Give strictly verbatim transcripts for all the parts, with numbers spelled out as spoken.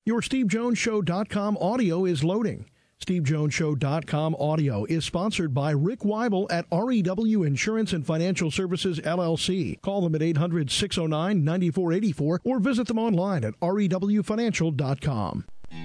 Your Steve Jones Show dot com audio is loading. Steve Jones Show dot com audio is sponsored by Rick Weibel at R E W Insurance and Financial Services, L L C. Call them at eight hundred, six oh nine, nine four eight four or visit them online at R E W financial dot com.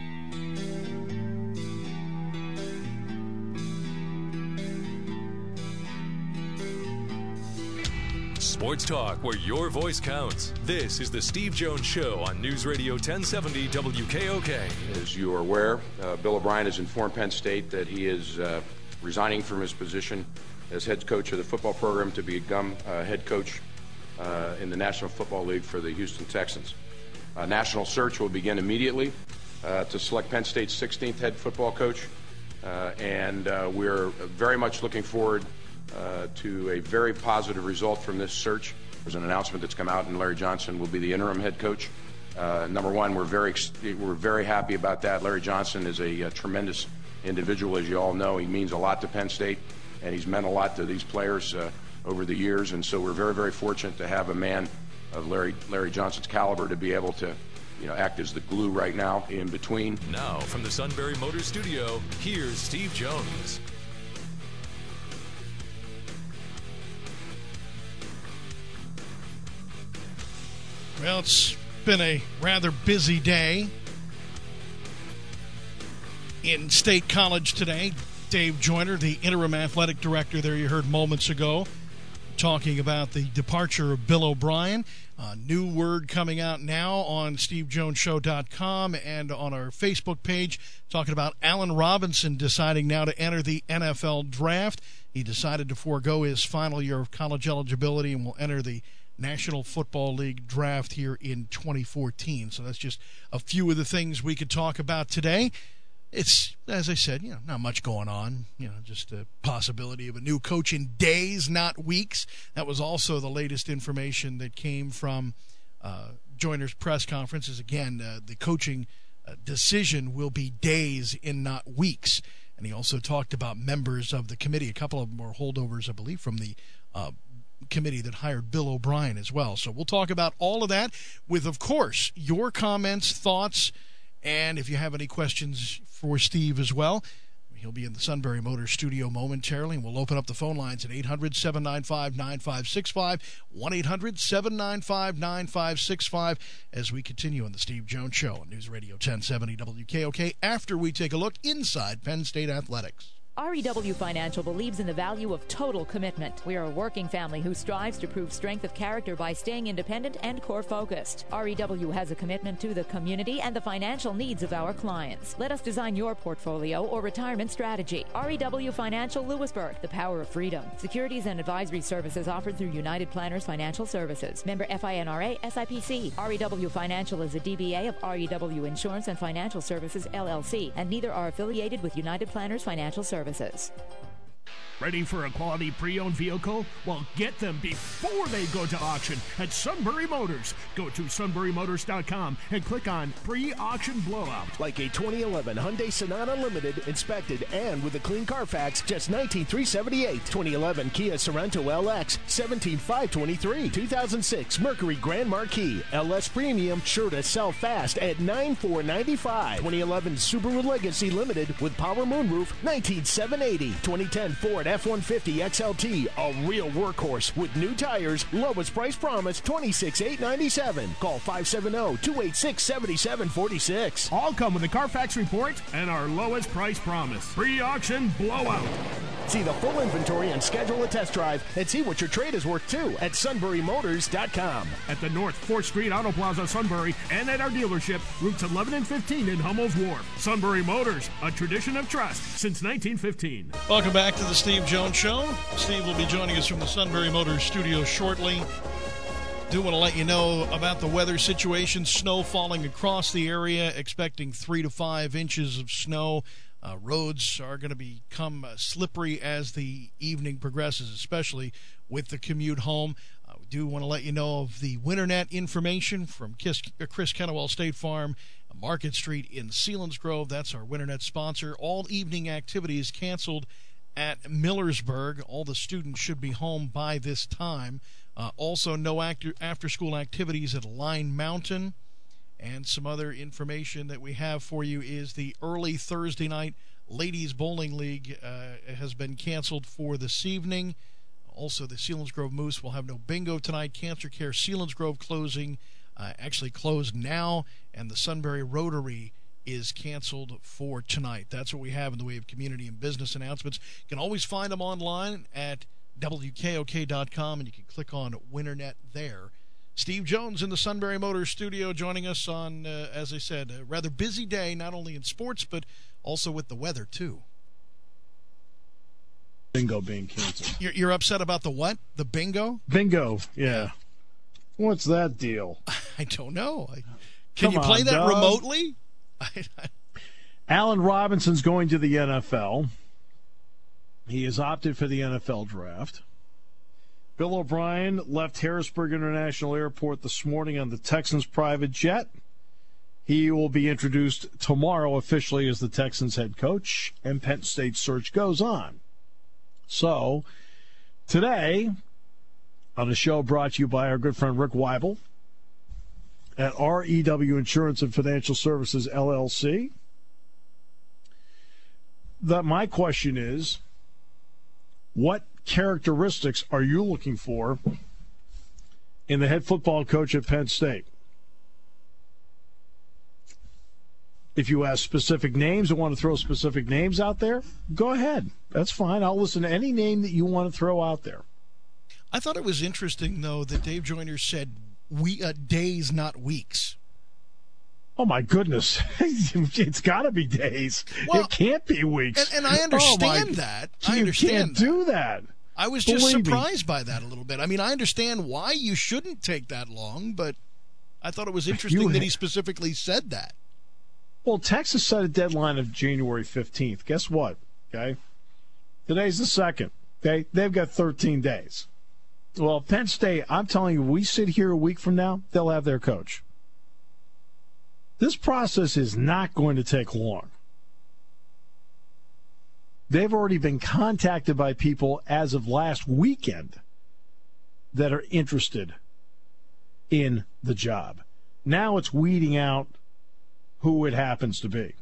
Sports talk where your voice counts. This is the Steve Jones Show on News Radio ten seventy W K O K. As you are aware, uh, Bill O'Brien has informed Penn State that he is uh, resigning from his position as head coach of the football program to become uh, head coach uh, in the National Football League for the Houston Texans. A national search will begin immediately uh, to select Penn State's sixteenth head football coach, uh, and uh, we're very much looking forward Uh, to a very positive result from this search. There's an announcement that's come out, and Larry Johnson will be the interim head coach. Uh, number one, we're very we're very happy about that. Larry Johnson is a, a tremendous individual, as you all know. He means a lot to Penn State, and he's meant a lot to these players uh, over the years. And so we're very, very fortunate to have a man of Larry Larry Johnson's caliber to be able to, you know, act as the glue right now in between. Now, from the Sunbury Motors Studio, here's Steve Jones. Well, it's been a rather busy day in State College today. Dave Joyner, the interim athletic director there you heard moments ago, talking about the departure of Bill O'Brien. A new word coming out now on Steve Jones Show dot com and on our Facebook page, talking about Allen Robinson deciding now to enter the N F L draft. He decided to forego his final year of college eligibility and will enter the National Football League draft here in twenty fourteen. So that's just a few of the things we could talk about today. It's, as I said, you know, not much going on. You know, just a possibility of a new coach in days, not weeks. That was also the latest information that came from uh, Joyner's press conference. Is again, uh, the coaching uh, decision will be days and not weeks. And he also talked about members of the committee. A couple of them were holdovers, I believe, from the uh, committee that hired Bill O'Brien as well. So we'll talk about all of that with, of course, your comments, thoughts, and if you have any questions for Steve as well. He'll be in the Sunbury Motors studio momentarily, and we'll open up the phone lines at eight hundred, seven nine five, nine five six five, one eight hundred, seven nine five, nine five six five, as we continue on the Steve Jones Show on News Radio ten seventy W K O K after we take a look inside Penn State athletics. R E W Financial believes in the value of total commitment. We are a working family who strives to prove strength of character by staying independent and core-focused. R E W has a commitment to the community and the financial needs of our clients. Let us design your portfolio or retirement strategy. R E W Financial Lewisburg, the power of freedom. Securities and advisory services offered through United Planners Financial Services. Member FINRA, S I P C. R E W Financial is a D B A of R E W Insurance and Financial Services, L L C, and neither are affiliated with United Planners Financial Services. Ready for a quality pre-owned vehicle? Well, get them before they go to auction at Sunbury Motors. Go to Sunbury Motors dot com and click on Pre-Auction Blowout. Like a twenty eleven Hyundai Sonata Limited, inspected and with a clean Carfax, just nineteen thousand three hundred seventy-eight dollars. twenty eleven Kia Sorento L X, seventeen thousand five hundred twenty-three dollars. two thousand six Mercury Grand Marquis L S Premium, sure to sell fast at nine thousand four hundred ninety-five dollars. twenty eleven Subaru Legacy Limited with power moonroof, nineteen thousand seven hundred eighty dollars. twenty ten Ford F one fifty X L T, a real workhorse with new tires, lowest price promise, twenty-six thousand eight hundred ninety-seven dollars. Call five seven zero, two eight six, seven seven four six. All come with a Carfax report and our lowest price promise. Pre-auction blowout. See the full inventory and schedule a test drive and see what your trade is worth too at Sunbury Motors dot com. At the North fourth Street Auto Plaza, Sunbury, and at our dealership, routes eleven and fifteen in Hummel's Wharf. Sunbury Motors, a tradition of trust since nineteen fifteen. Welcome back to the Steve Jones Show. Steve will be joining us from the Sunbury Motors studio shortly. Do want to let you know about the weather situation. Snow falling across the area, expecting three to five inches of snow. Uh, roads are going to become uh, slippery as the evening progresses, especially with the commute home. Uh, we do want to let you know of the WinterNet information from Chris, uh, Chris Kennewell State Farm, Market Street in Selinsgrove. That's our WinterNet sponsor. All evening activities canceled at Millersburg. All the students should be home by this time. Uh, also, no actor, after-school activities at Line Mountain And some other information that we have for you is the early Thursday night Ladies Bowling League uh, has been canceled for this evening. Also, the Selinsgrove Moose will have no bingo tonight. Cancer Care Selinsgrove closing, uh, actually closed now, and the Sunbury Rotary is canceled for tonight. That's what we have in the way of community and business announcements. You can always find them online at W K O K dot com, and you can click on Winternet there. Steve Jones in the Sunbury Motors studio joining us on, uh, as I said, a rather busy day, not only in sports, but also with the weather, too. Bingo being canceled. You're, you're upset about the what? The bingo? Bingo, yeah. What's that deal? I don't know. I, can Come you play on, that dog. remotely? Allen Robinson's going to the N F L. He has opted for the N F L draft. Bill O'Brien left Harrisburg International Airport this morning on the Texans' private jet. He will be introduced tomorrow officially as the Texans' head coach, and Penn State's search goes on. So, today, on a show brought to you by our good friend Rick Weibel at R E W Insurance and Financial Services, L L C, that my question is, what characteristics are you looking for in the head football coach at Penn State? If you ask specific names and want to throw specific names out there, go ahead. That's fine. I'll listen to any name that you want to throw out there. I thought it was interesting, though, that Dave Joyner said we uh, days, not weeks. Oh, my goodness. It's got to be days. Well, it can't be weeks. And, and I understand oh that. You I understand can't that. do that. I was just Believe surprised me. by that a little bit. I mean, I understand why you shouldn't take that long, but I thought it was interesting You that he ha- specifically said that. Well, Texas set a deadline of January fifteenth. Guess what? Okay. Today's the second. Okay. They've got thirteen days. Well, Penn State, I'm telling you, we sit here a week from now, they'll have their coach. This process is not going to take long. They've already been contacted by people as of last weekend that are interested in the job. Now it's weeding out who it happens to be.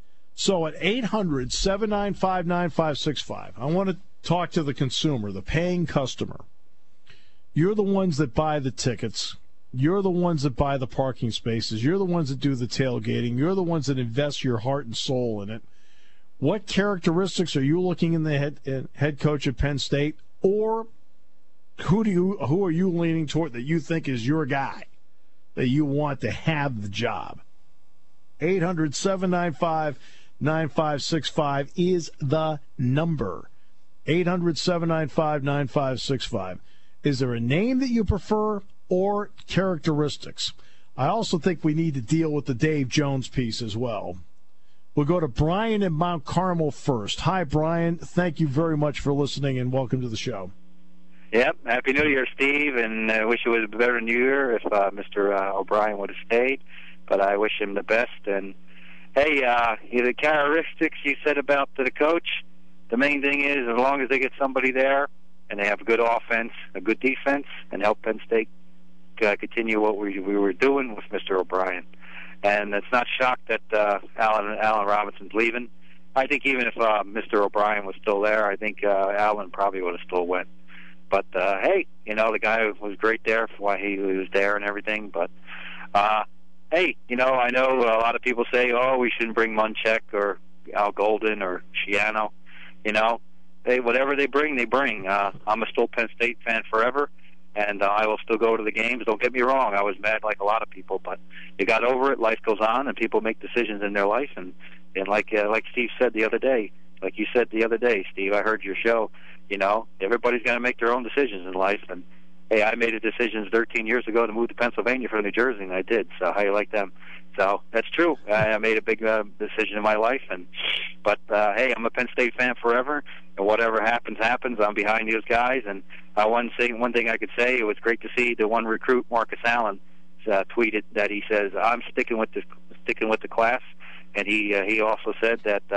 So at eight hundred, seven nine five, nine five six five, I want to talk to the consumer, the paying customer. You're the ones that buy the tickets. You're the ones that buy the parking spaces. You're the ones that do the tailgating. You're the ones that invest your heart and soul in it. What characteristics are you looking in the head, uh, head coach at Penn State? Or who do you who are you leaning toward that you think is your guy, that you want to have the job? eight hundred, seven nine five, nine five six five is the number. eight hundred, seven nine five, nine five six five. Is there a name that you prefer or characteristics? I also think we need to deal with the Dave Jones piece as well. We'll go to Brian in Mount Carmel first. Hi, Brian. Thank you very much for listening, and welcome to the show. Yep. Happy New Year, Steve, and I uh, wish it was a better New Year if uh, Mister Uh, O'Brien would have stayed. But I wish him the best. And, hey, uh, the characteristics you said about the coach, the main thing is as long as they get somebody there and they have a good offense, a good defense, and help Penn State uh, continue what we, we were doing with Mister O'Brien. And it's not shocked that uh, Allen, Allen Robinson's leaving. I think even if uh, Mister O'Brien was still there, I think uh, Allen probably would have still went. But, uh, hey, you know, the guy was great there for why he was there and everything. But, uh, hey, you know, I know a lot of people say, oh, we shouldn't bring Munchak or Al Golden or Schiano. You know, they whatever they bring, they bring. Uh, I'm a still Penn State fan forever, and uh, I will still go to the games. Don't get me wrong. I was mad like a lot of people, but you got over it. Life goes on, and people make decisions in their life. And, and like uh, like Steve said the other day, like you said the other day, Steve, I heard your show, you know, everybody's going to make their own decisions in life. And, hey, I made a decision thirteen years ago to move to Pennsylvania from New Jersey, and I did. So how you like them? So that's true. I made a big uh, decision in my life, and but uh, hey, I'm a Penn State fan forever, and whatever happens, happens. I'm behind these guys, and uh, one thing, one thing I could say, it was great to see the one recruit, Marcus Allen, uh, tweeted that he says, "I'm sticking with the sticking with the class," and he uh, he also said that uh,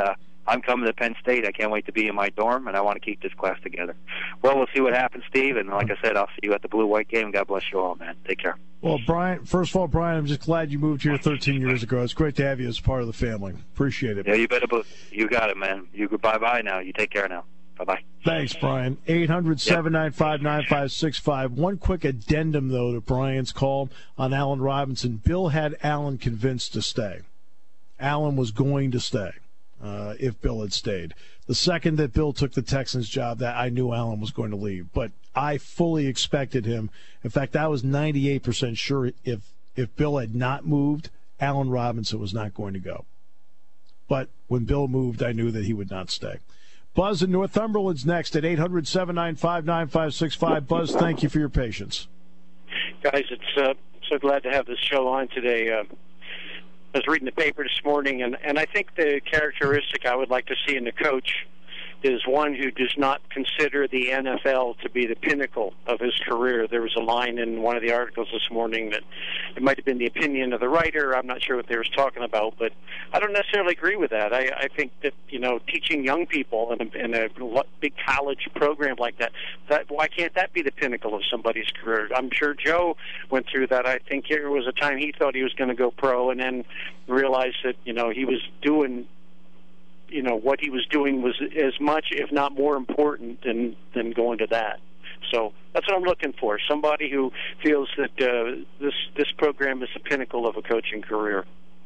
I'm coming to Penn State. I can't wait to be in my dorm, and I want to keep this class together. Well, we'll see what happens, Steve. And like I said, I'll see you at the Blue-White game. God bless you all, man. Take care. Well, Brian, first of all, Brian, I'm just glad you moved here thirteen years ago. It's great to have you as part of the family. Appreciate it. Yeah, you better. You got it, man. You bye-bye now. You take care now. Bye-bye. Thanks, Brian. eight hundred, seven nine five, nine five six five. One quick addendum, though, to Brian's call on Allen Robinson. Bill had Allen convinced to stay. Allen was going to stay uh, if Bill had stayed. The second that Bill took the Texans job, that I knew Allen was going to leave. But I fully expected him. In fact, I was ninety-eight percent sure if, if Bill had not moved, Allen Robinson was not going to go. But when Bill moved, I knew that he would not stay. Buzz in Northumberland's next at eight hundred, seven nine five, nine five six five. Buzz, thank you for your patience. Guys, it's uh, so glad to have this show on today. Uh, I was reading the paper this morning, and, and I think the characteristic I would like to see in the coach is one who does not consider the N F L to be the pinnacle of his career. There was a line in one of the articles this morning that it might have been the opinion of the writer. I'm not sure what they were talking about, but I don't necessarily agree with that. I, I think that, you know, teaching young people in a, in a big college program like that, that, why can't that be the pinnacle of somebody's career? I'm sure Joe went through that. I think there was a time he thought he was going to go pro and then realized that, you know, he was doing you know, what he was doing was as much, if not more important than, than going to that. So that's what I'm looking for, somebody who feels that uh, this this program is the pinnacle of a coaching career.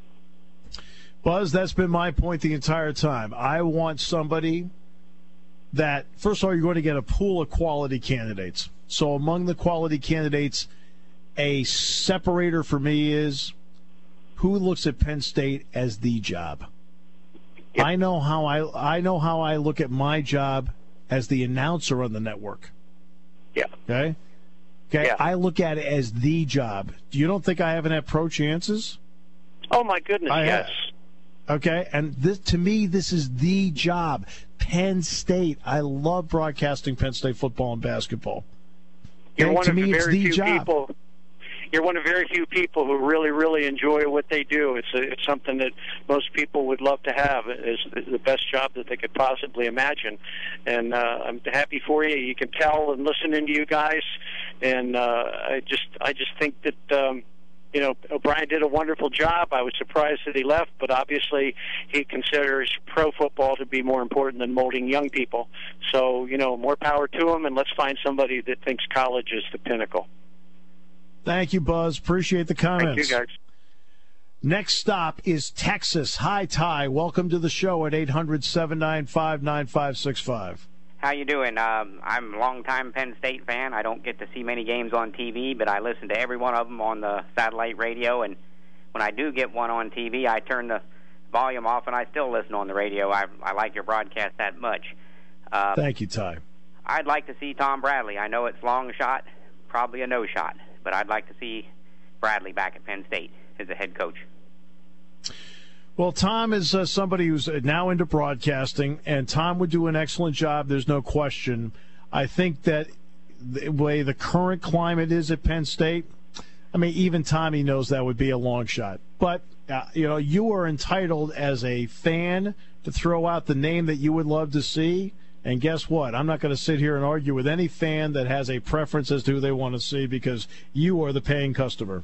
Buzz, that's been my point the entire time. I want somebody that, first of all, you're going to get a pool of quality candidates. So among the quality candidates, a separator for me is who looks at Penn State as the job. Yep. I know how I I know how I look at my job as the announcer on the network. Yeah. Okay. Okay. Yeah. I look at it as the job. You don't think I haven't had pro chances? Oh my goodness, I yes. Have. Okay, and this to me, this is the job. Penn State. I love broadcasting Penn State football and basketball. You're okay, one to of me, the it's very the few job. people. You're one of very few people who really, really enjoy what they do. It's a, it's something that most people would love to have. It's the best job that they could possibly imagine. And uh, I'm happy for you. You can tell and listening to you guys. And uh, I just, I just think that um, you know, O'Brien did a wonderful job. I was surprised that he left, but obviously he considers pro football to be more important than molding young people. So you know, more power to him. And let's find somebody that thinks college is the pinnacle. Thank you, Buzz. Appreciate the comments. Thank you, guys. Next stop is Texas. Hi, Ty. Welcome to the show at eight hundred, seven nine five, nine five six five. How you doing? Um, I'm a longtime Penn State fan. I don't get to see many games on T V, but I listen to every one of them on the satellite radio. And when I do get one on T V, I turn the volume off, and I still listen on the radio. I, I like your broadcast that much. Uh, Thank you, Ty. I'd like to see Tom Bradley. I know it's long shot, probably a no shot. But I'd like to see Bradley back at Penn State as a head coach. Well, Tom is uh, somebody who's now into broadcasting, and Tom would do an excellent job. There's no question. I think that the way the current climate is at Penn State, I mean, even Tommy knows that would be a long shot. But, uh, you know, you are entitled as a fan to throw out the name that you would love to see. And guess what? I'm not going to sit here and argue with any fan that has a preference as to who they want to see because you are the paying customer.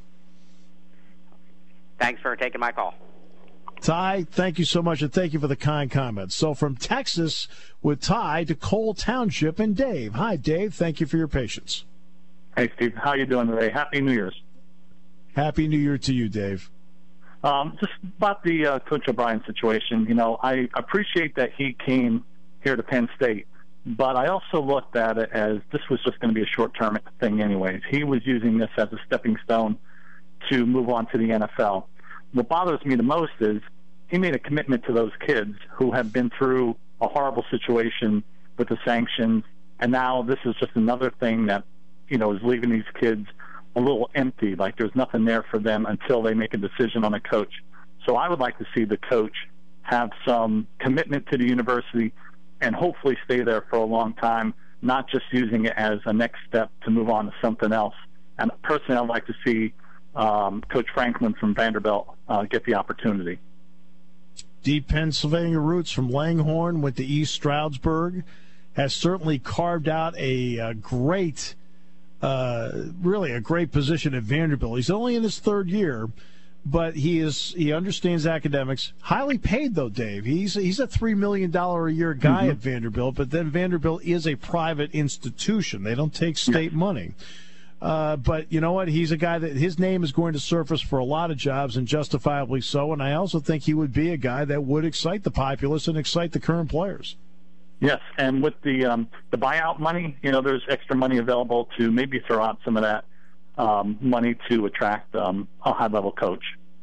Thanks for taking my call. Ty, thank you so much, and thank you for the kind comments. So from Texas with Ty to Cole Township and Dave. Hi, Dave. Thank you for your patience. Hey, Steve. How you doing today? Happy New Year's. Happy New Year to you, Dave. Um, just about the uh, Coach O'Brien situation, you know, I appreciate that he came here to Penn State, but I also looked at it as this was just going to be a short-term thing anyways. He was using this as a stepping stone to move on to the N F L. What bothers me the most is he made a commitment to those kids who have been through a horrible situation with the sanctions, and now this is just another thing that, you know, is leaving these kids a little empty, like there's nothing there for them until they make a decision on a coach. So I would like to see the coach have some commitment to the university and hopefully stay there for a long time, not just using it as a next step to move on to something else. And personally, I'd like to see um, Coach Franklin from Vanderbilt uh, get the opportunity. Deep Pennsylvania roots from Langhorne, went to East Stroudsburg, has certainly carved out a, a great, uh, really a great position at Vanderbilt. He's only in his third year, but he is he understands academics. Highly paid, though, Dave. He's he's a three million dollars a year guy mm-hmm. at Vanderbilt, but then Vanderbilt is a private institution. They don't take state yeah. money. Uh, but you know what? He's a guy that his name is going to surface for a lot of jobs, and justifiably so. And I also think he would be a guy that would excite the populace and excite the current players. Yes, and with the um, the buyout money, you know, there's extra money available to maybe throw out some of that um, money to attract um, a high-level coach.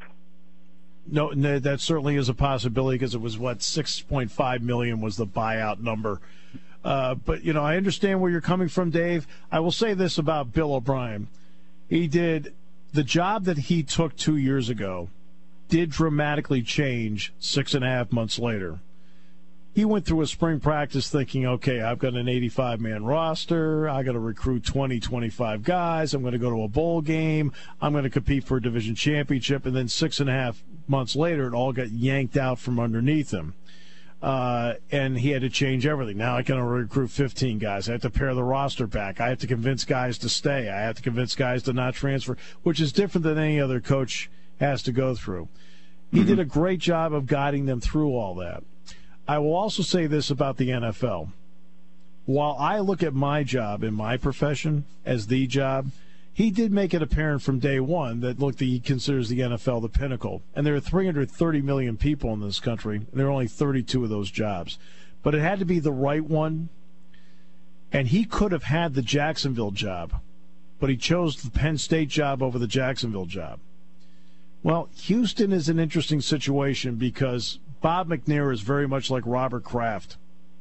No, no, that certainly is a possibility because it was, what, six point five million dollars was the buyout number. Uh, but, you know, I understand where you're coming from, Dave. I will say this about Bill O'Brien. He did the job that he took two years ago did dramatically change six and a half months later. He went through a spring practice thinking, okay, I've got an eighty-five man roster. I got to recruit twenty, twenty-five guys. I'm going to go to a bowl game. I'm going to compete for a division championship. And then six and a half months later, it all got yanked out from underneath him. Uh, and he had to change everything. Now I can recruit fifteen guys. I have to pare the roster back. I have to convince guys to stay. I have to convince guys to not transfer, which is different than any other coach has to go through. He mm-hmm. did a great job of guiding them through all that. I will also say this about the N F L. While I look at my job in my profession as the job, he did make it apparent from day one that, look, he considers the N F L the pinnacle. And there are three hundred thirty million people in this country, and there are only thirty-two of those jobs. But it had to be the right one, and he could have had the Jacksonville job, but he chose the Penn State job over the Jacksonville job. Well, Houston is an interesting situation because Bob McNair is very much like Robert Kraft.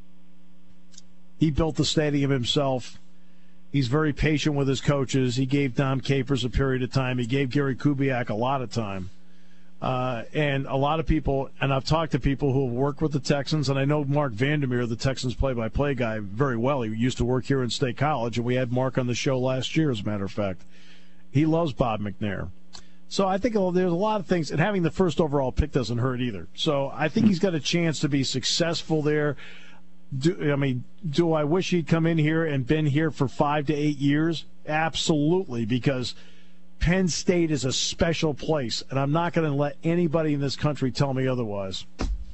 He built the stadium himself. He's very patient with his coaches. He gave Dom Capers a period of time. He gave Gary Kubiak a lot of time. Uh, and a lot of people, and I've talked to people who have worked with the Texans, and I know Mark Vandermeer, the Texans play-by-play guy, very well. He used to work here in State College, and we had Mark on the show last year, as a matter of fact. He loves Bob McNair. So I think there's a lot of things, and having the first overall pick doesn't hurt either. So I think he's got a chance to be successful there. Do, I mean, do I wish he'd come in here and been here for five to eight years? Absolutely, because Penn State is a special place, and I'm not going to let anybody in this country tell me otherwise.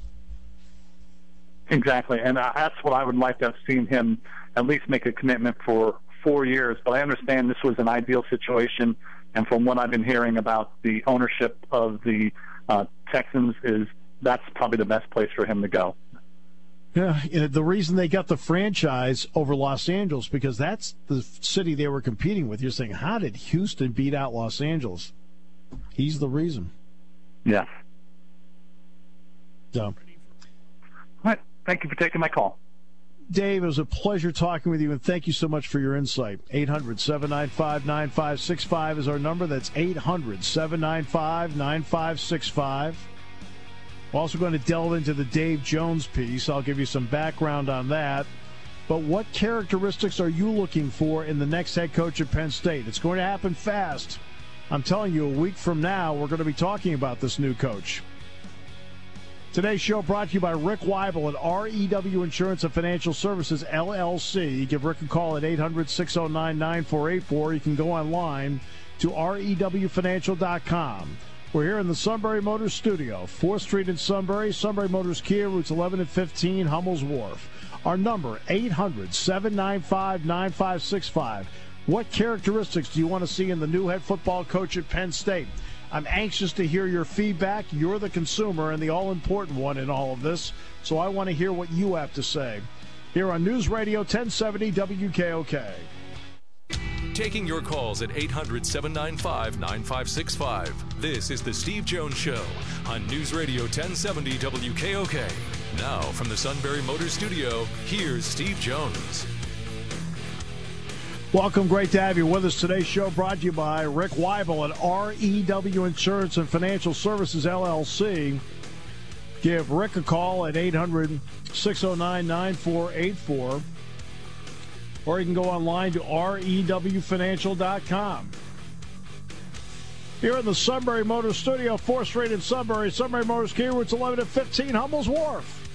Exactly, and uh, that's what I would like to have seen him at least make a commitment for four years. But I understand this was an ideal situation. And from what I've been hearing about the ownership of the uh, Texans is that's probably the best place for him to go. Yeah, the reason they got the franchise over Los Angeles, because that's the city they were competing with. You're saying, how did Houston beat out Los Angeles? He's the reason. Yeah. So. All right. Thank you for taking my call. Dave, it was a pleasure talking with you, and thank you so much for your insight. eight hundred, seven nine five, nine five six five is our number. That's eight hundred, seven nine five, nine five six five. We're also going to delve into the Dave Jones piece. I'll give you some background on that. But what characteristics are you looking for in the next head coach at Penn State? It's going to happen fast. I'm telling you, a week from now, we're going to be talking about this new coach. Today's show brought to you by Rick Weibel at R E W Insurance and Financial Services, L L C. Give Rick a call at eight hundred, six oh nine, nine four eight four. You can go online to R E W financial dot com. We're here in the Sunbury Motors studio, fourth Street in Sunbury, Sunbury Motors Kia, routes eleven and fifteen, Hummel's Wharf. Our number, eight hundred, seven nine five, nine five six five. What characteristics do you want to see in the new head football coach at Penn State? I'm anxious to hear your feedback. You're the consumer and the all-important one in all of this, so I want to hear what you have to say. Here on News Radio ten seventy W K O K. Taking your calls at eight hundred, seven nine five, nine five six five. This is The Steve Jones Show on News Radio ten seventy W K O K. Now, from the Sunbury Motors Studio, here's Steve Jones. Welcome. Great to have you with us. Today's show brought to you by Rick Weibel at R E W Insurance and Financial Services, L L C. Give Rick a call at eight hundred, six oh nine, nine four eight four. Or you can go online to R E W financial dot com. Here in the Sunbury Motors Studio, fourth Street in Sunbury. Sunbury Motors, Key Routes eleven and fifteen, Hummel's Wharf.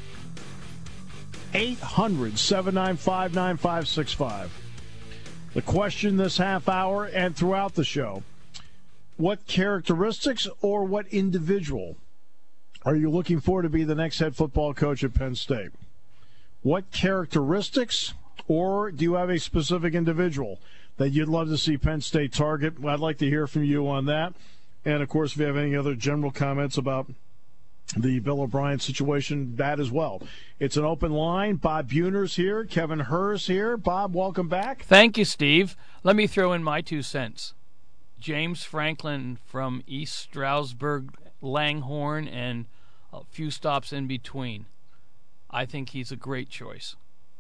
eight hundred, seven nine five, nine five six five. The question this half hour and throughout the show, what characteristics or what individual are you looking for to be the next head football coach at Penn State? What characteristics, or do you have a specific individual that you'd love to see Penn State target? I'd like to hear from you on that. And, of course, if you have any other general comments about the Bill O'Brien situation, that as well. It's an open line. Bob Buhner's here. Kevin Herr's here. Bob, welcome back. Thank you, Steve. Let me throw in my two cents. James Franklin from East Stroudsburg, Langhorne, and a few stops in between. I think he's a great choice.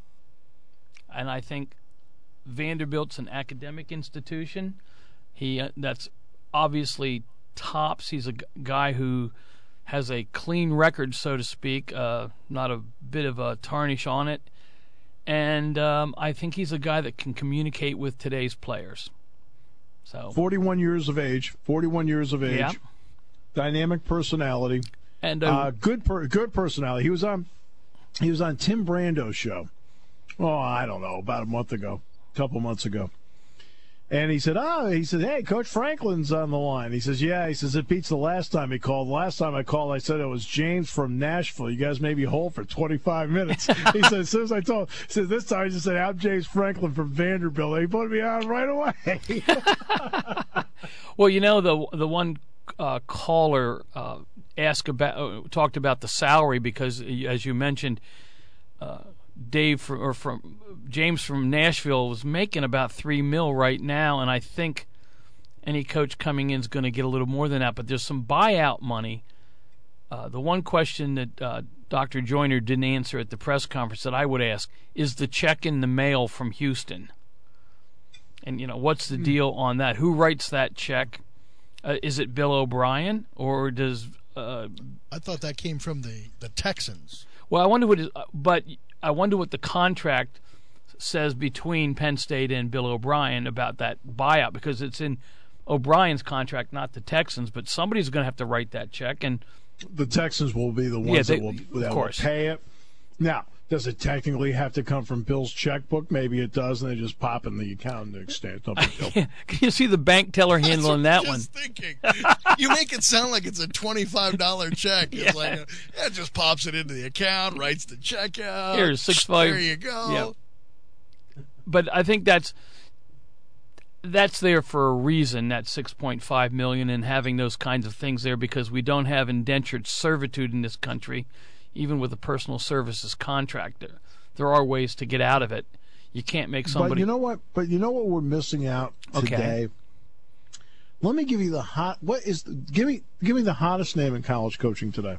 And I think Vanderbilt's an academic institution. He uh, that's obviously tops. He's a g- guy who has a clean record, so to speak, uh, not a bit of a tarnish on it. And um, I think he's a guy that can communicate with today's players. So forty-one years of age, forty-one years of age, yeah. Dynamic personality, and uh, uh, good per- good personality. He was on he was on Tim Brando's show. Oh, I don't know, about a month ago, a couple months ago. And he said, oh, he said, hey, Coach Franklin's on the line. He says, yeah. He says, it beats the last time he called. Last time I called, I said it was James from Nashville. You guys may be hold for twenty-five minutes. He said, as soon as I told him, he said, this time I just said, I'm James Franklin from Vanderbilt. He put me on right away. Well, you know, the the one uh, caller uh, asked about, uh, talked about the salary because, as you mentioned, uh, Dave from, or from James from Nashville was making about three mil right now, and I think any coach coming in is going to get a little more than that. But there's some buyout money. Uh, the one question that uh, Doctor Joyner didn't answer at the press conference that I would ask is the check in the mail from Houston, and you know what's the deal on that? Who writes that check? Uh, is it Bill O'Brien or does? Uh, I thought that came from the, the Texans. Well, I wonder what. Is, but I wonder what the contract says between Penn State and Bill O'Brien about that buyout, because it's in O'Brien's contract, not the Texans. But somebody's going to have to write that check, and the Texans will be the ones yeah, they, that, will, that of course. will pay it. Now, does it technically have to come from Bill's checkbook? Maybe it does, and they just pop in the account and extend. No big deal. Can you see the bank teller handling that one? Thinking. You make it sound like it's a twenty-five dollars check. It's yeah. like, a, yeah, it just pops it into the account, writes the check out. Here's six five. There you go. Yeah. But I think that's that's there for a reason. That six point five million and having those kinds of things there, because we don't have indentured servitude in this country. Even with a personal services contract, there, there are ways to get out of it. You can't make somebody. But you know what? But you know what we're missing out today. Okay. Let me give you the hot. What is? The, give me give me the hottest name in college coaching today.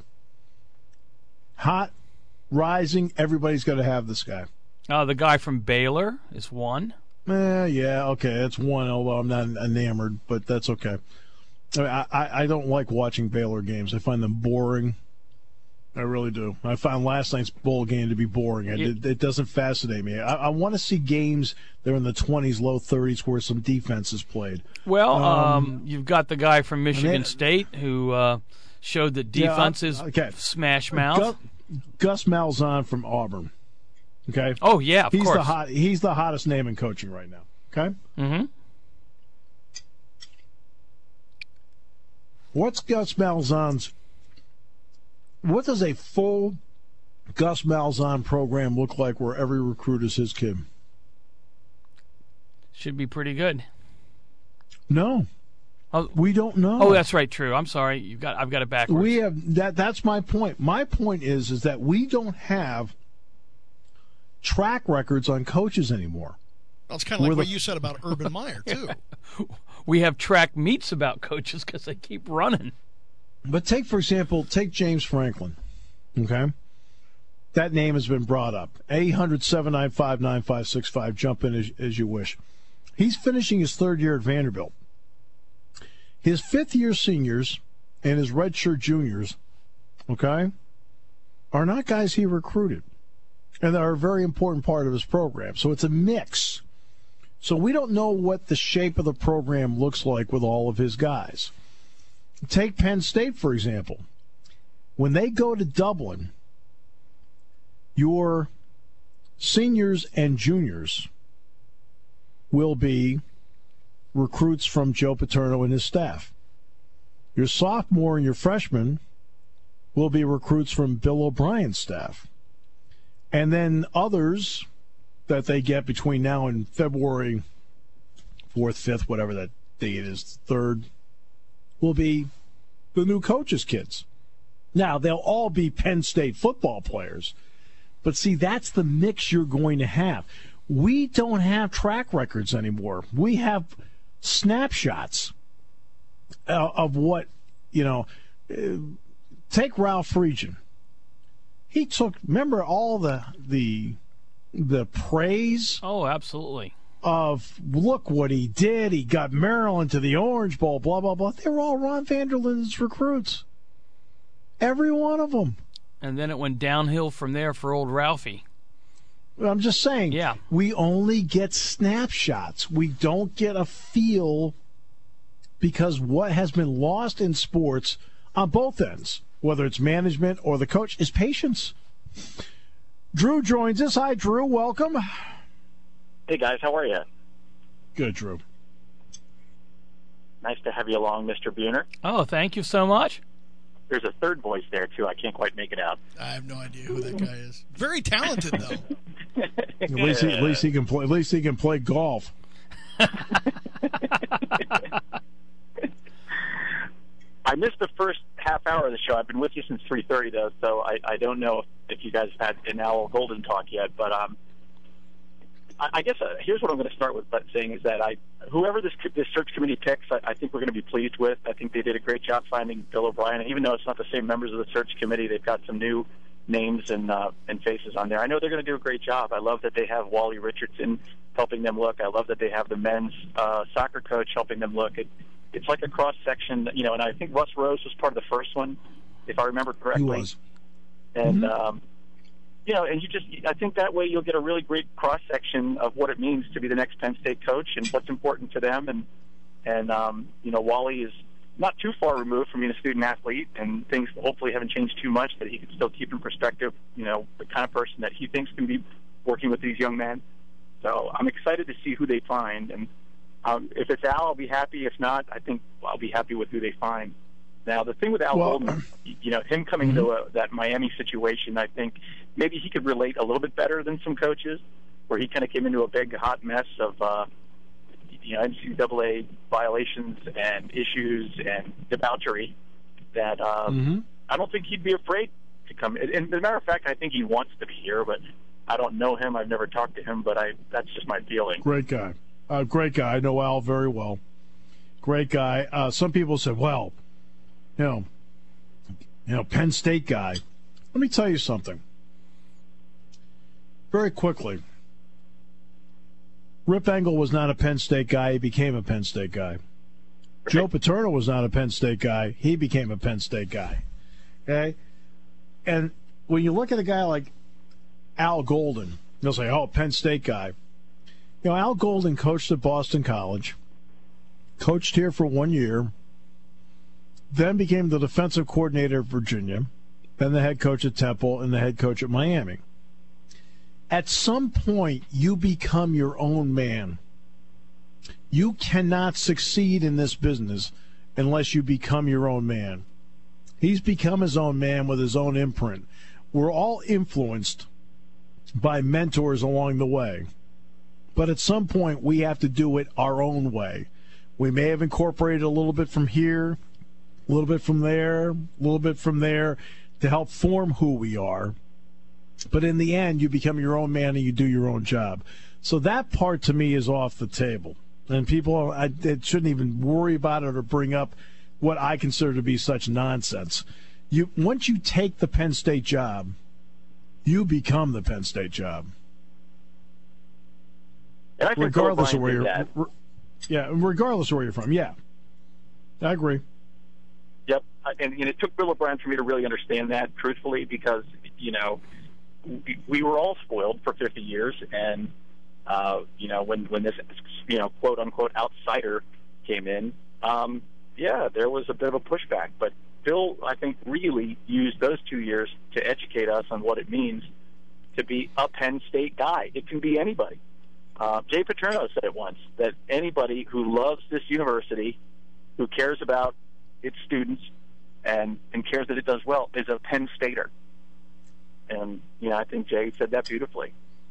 Hot, rising. Everybody's got to have this guy. Uh, the guy from Baylor is one. Eh, yeah, okay, that's one. Although I'm not enamored, but that's okay. I, mean, I I don't like watching Baylor games. I find them boring. I really do. I found last night's bowl game to be boring. It, it, it doesn't fascinate me. I, I want to see games that are in the twenties, low thirties, where some defense is played. Well, um, um, you've got the guy from Michigan then, State who uh, showed that defenses yeah, okay. smash mouth. Gus, Gus Malzahn from Auburn. Okay. Oh yeah, of he's course. The hot, he's the hottest name in coaching right now. Okay. Mm-hmm. What's Gus Malzahn's? What does a full Gus Malzahn program look like where every recruit is his kid? Should be pretty good. No. Oh, we don't know. Oh, that's right, true. I'm sorry. You've got I've got it backwards. We have that that's my point. My point is is that we don't have track records on coaches anymore. Well, it's kind of like what the, you said about Urban Meyer, too. We have track meets about coaches because they keep running. But take, for example, take James Franklin, okay? That name has been brought up. eight hundred, seven nine five, nine five six five. Jump in as, as you wish. He's finishing his third year at Vanderbilt. His fifth-year seniors and his redshirt juniors, okay, are not guys he recruited. And they're a very important part of his program. So it's a mix. So we don't know what the shape of the program looks like with all of his guys. take Penn State, for example. When they go to Dublin, your seniors and juniors will be recruits from Joe Paterno and his staff. Your sophomore and your freshman will be recruits from Bill O'Brien's staff. And then others that they get between now and February fourth, fifth, whatever that date is, third, will be the new coach's kids. Now, they'll all be Penn State football players. But see, that's the mix you're going to have. We don't have track records anymore. We have snapshots uh, of what, you know, uh, take Ralph Friedgen. He took, remember all the the the praise? Oh, absolutely. Of, look what he did. He got Maryland to the Orange Bowl, blah, blah, blah. They were all Ron Vanderlin's recruits. Every one of them. And then it went downhill from there for old Ralphie. I'm just saying, yeah. We only get snapshots. We don't get a feel, because what has been lost in sports on both ends, whether it's management or the coach, is patience. Drew joins us. Hi, Drew. Welcome. Hey, guys. How are you? Good, Drew. Nice to have you along, Mister Buhner. Oh, thank you so much. There's a third voice there, too. I can't quite make it out. I have no idea who that guy is. Very talented, though. At least, he, at least he can play. At least he can play golf. I missed the first half hour of the show. I've been with you since three thirty, though, so I, I don't know if, if you guys have had an Al Golden talk yet. But um, I, I guess uh, here's what I'm going to start with by saying is that I, whoever this this search committee picks, I, I think we're going to be pleased with. I think they did a great job finding Bill O'Brien. And even though it's not the same members of the search committee, they've got some new names and uh, and faces on there. I know they're going to do a great job. I love that they have Wally Richardson helping them look. I love that they have the men's uh, soccer coach helping them look. It, it's like a cross section, you know. And I think Russ Rose was part of the first one, if I remember correctly. He was. And mm-hmm. um, you know, and you just, I think that way you'll get a really great cross section of what it means to be the next Penn State coach and what's important to them. And and um, you know, Wally is not too far removed from being a student athlete, and things hopefully haven't changed too much, that he can still keep in perspective, you know, the kind of person that he thinks can be working with these young men. So I'm excited to see who they find. And um, if it's Al, I'll be happy. If not, I think I'll be happy with who they find. Now, the thing with Al well, Golden, you know, him coming mm-hmm. into a, that Miami situation, I think maybe he could relate a little bit better than some coaches, where he kind of came into a big hot mess of, uh, you know, N C double A violations and issues and debauchery that uh, mm-hmm. I don't think he'd be afraid to come. And as a matter of fact, I think he wants to be here, but I don't know him. I've never talked to him, but I that's just my feeling. Great guy. Uh, great guy. I know Al very well. Great guy. Uh, some people said, well, you know, you know, Penn State guy. Let me tell you something. Very quickly. Rip Engel was not a Penn State guy. He became a Penn State guy. Right. Joe Paterno was not a Penn State guy. He became a Penn State guy. Okay? And when you look at a guy like Al Golden, you'll say, oh, Penn State guy. You know, Al Golden coached at Boston College, coached here for one year, then became the defensive coordinator at Virginia, then the head coach at Temple, and the head coach at Miami. At some point, you become your own man. You cannot succeed in this business unless you become your own man. He's become his own man with his own imprint. We're all influenced by mentors along the way. But at some point, we have to do it our own way. We may have incorporated a little bit from here, a little bit from there, a little bit from there to help form who we are. But in the end, you become your own man and you do your own job. So that part to me is off the table. And people I, they shouldn't even worry about it or bring up what I consider to be such nonsense. You once you take the Penn State job, you become the Penn State job. And I think regardless of where you're, that. re, yeah, regardless of where you're from, yeah, I agree. Yep, and, and it took Bill O'Brien for me to really understand that, truthfully, because you know we, we were all spoiled for fifty years, and uh, you know when when this you know quote unquote outsider came in, um, yeah, there was a bit of a pushback. But Bill, I think, really used those two years to educate us on what it means to be a Penn State guy. It can be anybody. Uh, Jay Paterno said it once, that anybody who loves this university, who cares about its students, and, and cares that it does well, is a Penn Stater. And, you know, I think Jay said that beautifully.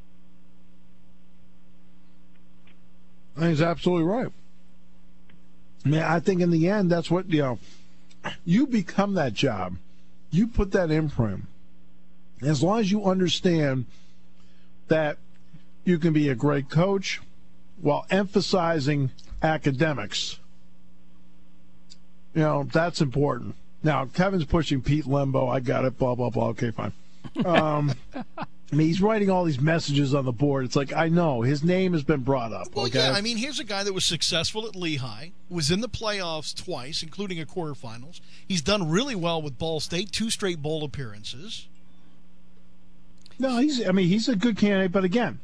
I think he's absolutely right. I mean, I think in the end, that's what, you know, you become that job. You put that imprint. As long as you understand that you can be a great coach while emphasizing academics, you know, that's important. Now, Kevin's pushing Pete Lembo. I got it, blah, blah, blah. Okay, fine. Um, I mean, he's writing all these messages on the board. It's like, I know, his name has been brought up. Well, okay? yeah, I mean, here's a guy that was successful at Lehigh, was in the playoffs twice, including a quarterfinals. He's done really well with Ball State, two straight bowl appearances. No, he's, I mean, he's a good candidate, but again,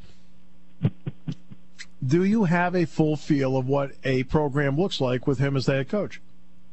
do you have a full feel of what a program looks like with him as the head coach?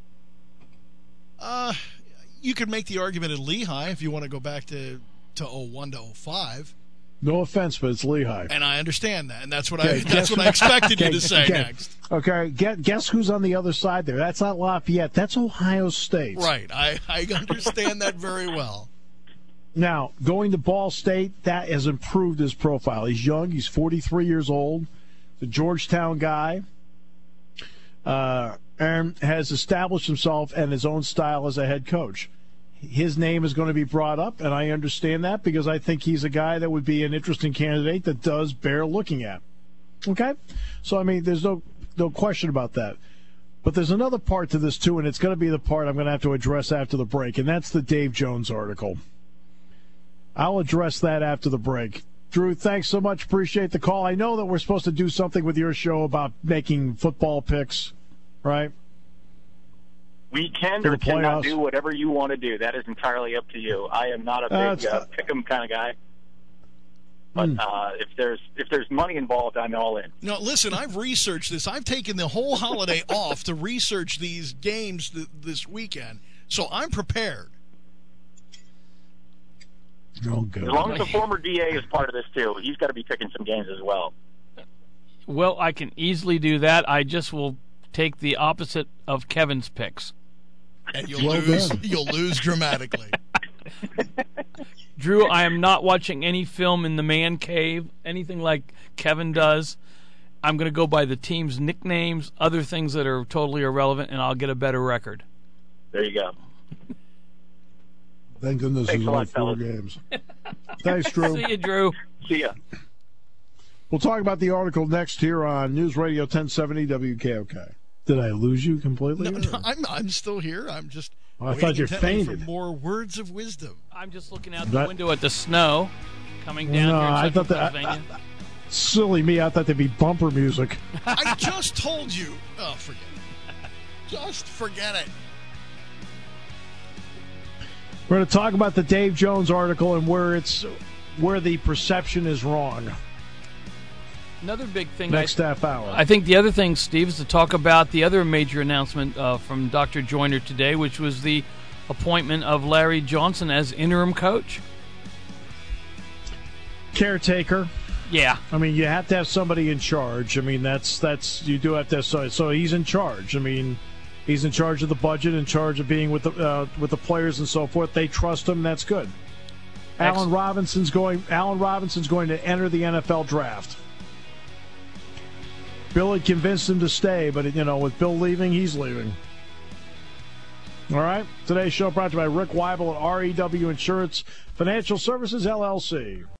Uh, you could make the argument at Lehigh if you want to go back to, to oh one to oh five. No offense, but it's Lehigh. And I understand that, and that's what Okay, I that's what I expected you to say okay. next. Okay, Get, guess who's on the other side there? That's not Lafayette. That's Ohio State. Right. I, I understand that very well. Now, going to Ball State, that has improved his profile. He's young. He's forty-three years old. He's a Georgetown guy. Uh, and has established himself and his own style as a head coach. His name is going to be brought up, and I understand that because I think he's a guy that would be an interesting candidate that does bear looking at. Okay? So, I mean, there's no no question about that. But there's another part to this, too, and it's going to be the part I'm going to have to address after the break, and that's the Dave Jones article. I'll address that after the break. Drew, thanks so much. Appreciate the call. I know that we're supposed to do something with your show about making football picks, right? We can For or the cannot playoffs. do whatever you want to do. That is entirely up to you. I am not a Uh, big it's- uh, pick 'em kind of guy. But Hmm. uh, if there's if there's money involved, I'm all in. No, listen, I've researched this. I've taken the whole holiday off to research these games th- this weekend, so I'm prepared. Oh, good. As long as the former D A is part of this too, he's got to be picking some games as well. Well, I can easily do that. I just will take the opposite of Kevin's picks. And you'll Well lose. done. You'll lose dramatically. Drew, I am not watching any film in the man cave, anything like Kevin does. I'm going to go by the team's nicknames, other things that are totally irrelevant, and I'll get a better record. There you go. Thank goodness Thanks there's a only lot, four fellas. games. Thanks, Drew. See you, Drew. See ya. We'll talk about the article next here on News Radio ten seventy W K O K. Did I lose you completely? No, no, I'm I'm still here. I'm just. Oh, I waiting thought you intently fainted. For more words of wisdom. I'm just looking out the That- window at the snow coming down No, here in I Central thought that- Pennsylvania. I- Silly me, I thought there'd be bumper music. I just told you. Oh, forget it. Just forget it. We're going to talk about the Dave Jones article and where it's where the perception is wrong. Another big thing. Next I, half hour. I think the other thing, Steve, is to talk about the other major announcement uh, from Doctor Joyner today, which was the appointment of Larry Johnson as interim coach. Caretaker. Yeah. I mean, you have to have somebody in charge. I mean, that's that's you do have to have so, so he's in charge. I mean, he's in charge of the budget, in charge of being with the uh, with the players and so forth. They trust him. That's good. Allen Robinson's going. Allen Robinson's going to enter the N F L draft. Bill had convinced him to stay, but you know, with Bill leaving, he's leaving. All right. Today's show brought to you by Rick Weibel at R E W Insurance Financial Services L L C.